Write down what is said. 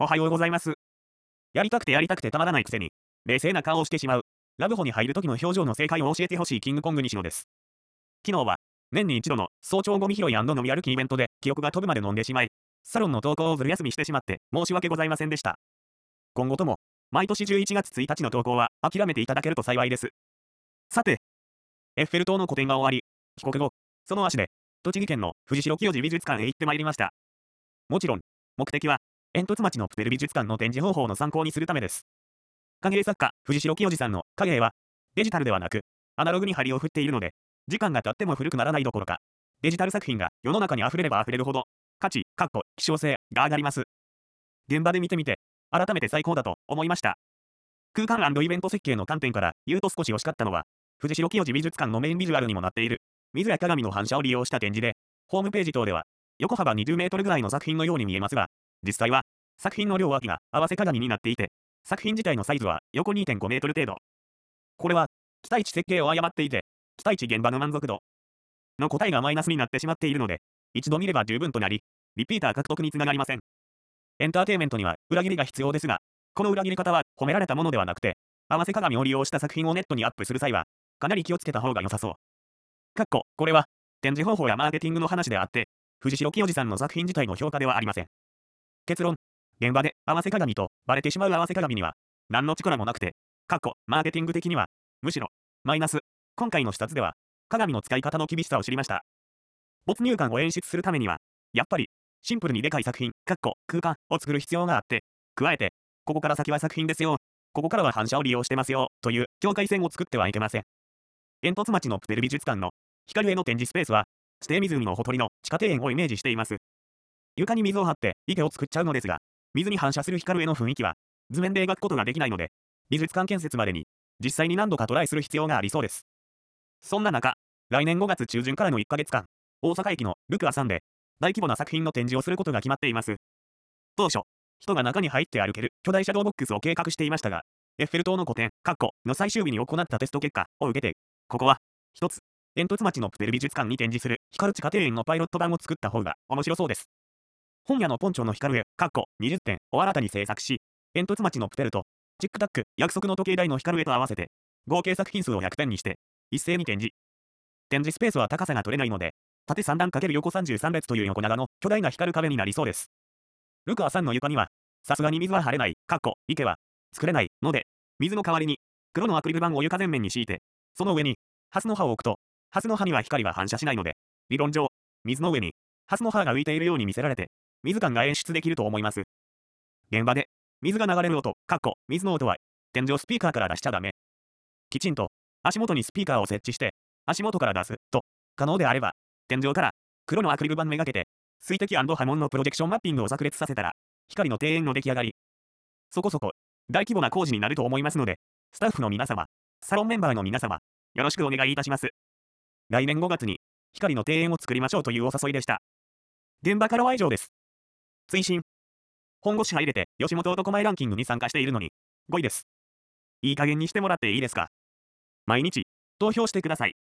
おはようございます。やりたくてやりたくてたまらないくせに、冷静な顔をしてしまう。ラブホに入る時の表情の正解を教えてほしいキングコング西野です。昨日は、年に一度の早朝ゴミ拾い飲み歩きイベントで記憶が飛ぶまで飲んでしまい、サロンの投稿をずる休みしてしまって申し訳ございませんでした。今後とも、毎年11月1日の投稿は諦めていただけると幸いです。さて、エッフェル塔の個展が終わり、帰国後、その足で、栃木県の藤代清治美術館へ行ってまいりました。もちろん、目的は、煙突町のプテル美術館の展示方法の参考にするためです。影絵作家、藤代清治さんの影絵は、デジタルではなく、アナログに針を振っているので、時間が経っても古くならないどころか、デジタル作品が世の中に溢れれば溢れるほど、価値、希少性が上がります。現場で見てみて、改めて最高だと思いました。空間&イベント設計の観点から言うと少し惜しかったのは、藤代清治美術館のメインビジュアルにもなっている、水や鏡の反射を利用した展示で、ホームページ等では、横幅20メートルぐらいの作品のように見えますが、実際は、作品の両脇が合わせ鏡になっていて、作品自体のサイズは横2.5メートル程度。これは、期待値設計を誤っていて、期待値現場の満足度の答えがマイナスになってしまっているので、一度見れば十分となり、リピーター獲得につながりません。エンターテイメントには裏切りが必要ですが、この裏切り方は褒められたものではなくて、合わせ鏡を利用した作品をネットにアップする際は、かなり気をつけた方が良さそう。これは、展示方法やマーケティングの話であって、藤代清治さんの作品自体の評価ではありません。結論、現場で合わせ鏡とバレてしまう合わせ鏡には、何の力もなくて、マーケティング的には、むしろ、マイナス。今回の視察では、鏡の使い方の厳しさを知りました。没入感を演出するためには、やっぱり、シンプルにでかい作品、空間を作る必要があって、加えて、ここから先は作品ですよ。ここからは反射を利用してますよ。という境界線を作ってはいけません。煙突町のプテル美術館の光絵の展示スペースは、指定湖のほとりの地下庭園をイメージしています。床に水を張って池を作っちゃうのですが、水に反射する光絵の雰囲気は、図面で描くことができないので、美術館建設までに、実際に何度かトライする必要がありそうです。そんな中、来年5月中旬からの1ヶ月間、大阪駅のルクアさんで、大規模な作品の展示をすることが決まっています。当初、人が中に入って歩ける巨大シャドーボックスを計画していましたが、エッフェル塔の個展、の最終日に行ったテスト結果を受けて、ここは、一つ、煙突町のプテル美術館に展示する光る地下庭園のパイロット版を作った方が面白そうです。本屋のポンチョの光絵、20点を新たに制作し、煙突町のプテルと、チックタック、約束の時計台の光絵と合わせて、合計作品数を100点にして、一斉に展示。展示スペースは高さが取れないので、縦3段×横33列という横長の巨大な光る壁になりそうです。ルカーさんの床には、さすがに水は張れない、池は作れないので、水の代わりに、黒のアクリル板を床全面に敷いて、その上に、ハスの葉を置くと、ハスの葉には光は反射しないので、理論上、水の上に、ハスの葉が浮いているように見せられて、水感が演出できると思います。現場で、水が流れる音、水の音は、天井スピーカーから出しちゃダメ。きちんと、足元にスピーカーを設置して、足元から出す、と、可能であれば、天井から、黒のアクリル板めがけて、水滴波紋のプロジェクションマッピングを炸裂させたら、光の庭園の出来上がり。そこそこ、大規模な工事になると思いますので、スタッフの皆様、サロンメンバーの皆様、よろしくお願いいたします。来年5月に、光の庭園を作りましょうというお誘いでした。現場からは以上です。追伸。本腰入れて、吉本男前ランキングに参加しているのに、5位です。いい加減にしてもらっていいですか。毎日、投票してください。